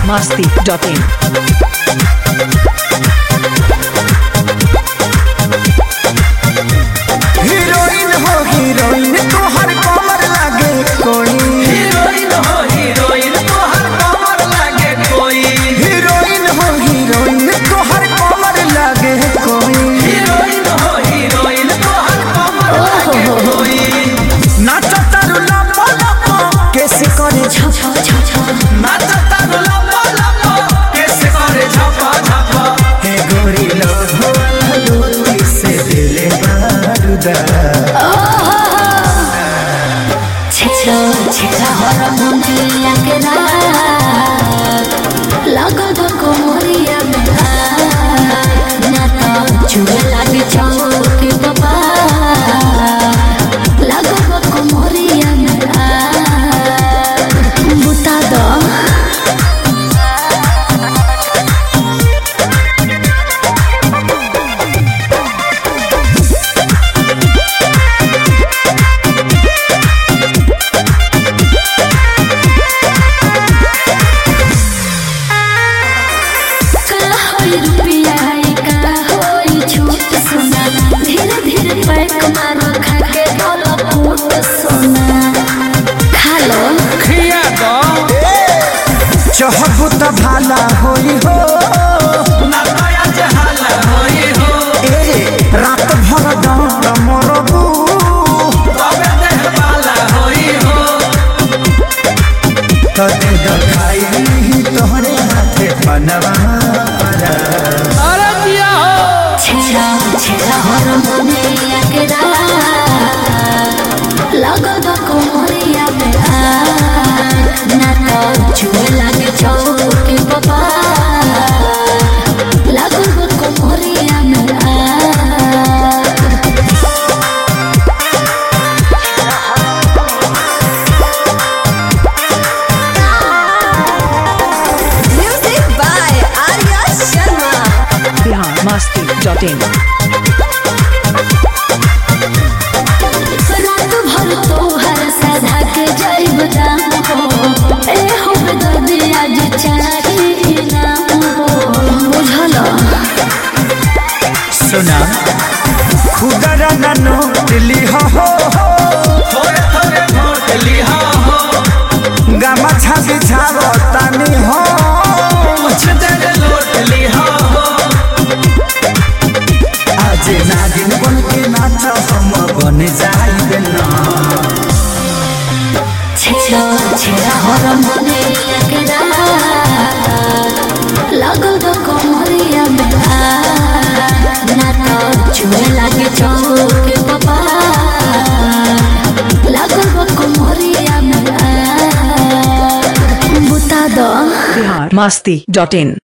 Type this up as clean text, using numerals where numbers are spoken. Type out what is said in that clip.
biharmasti.in heroine हो heroine तोहर कमर लागे कोई हीरोइन हो हीरोइन तोहर कमर लागे कोई हीरोइन हो हीरोइन तोहर कमर लागे कोई हीरोइन हो हीरोइन तोहर कमर लागे कोई नाचो तारू लपो लपो कैसे करे छप छप नाच तारू लपो लपो कैसे करे झपा झपा हे गोरी लो दूती से दिले बारूदा छेड़ा हर मुंडिया के रात लगो तो कोमरिया में ना तो चुए लागे चौकी बाबा लगो तो कोमरिया में बुता दो चहबू त भाला होई हो ना दया जहाला होई हो रात भर डर मरबू तबे देह वाला होई हो तते दखाई तोहरे हाथे बनवा अरे जिया हो छेड़ा हर मुंडिया के रात लगो तो कोमरिया में ना तो चुए लागे चौकी बाबा लगो तो कोमरिया में Music by Arya Sharma. biharmasti.in रात भर तोहर साधा के जाइब दाम हो ए हो बेदर्दी आज चाही नाम हो बुझल सुना खुदरा ननो दिल्ली हो थोड़े थोड़े वोट लिहा हो गामा छाती छावो तानी हो कुछ देर लौट लिहा हो आज नागिन बन के नाच हम बन जाइबे ना छेड़ा हर मुंडिया के रात लगो तो कोमरिया में ना तो चुए लागे चौकी बाबा लगो तो कोमरिया में बुता दो biharmasti.in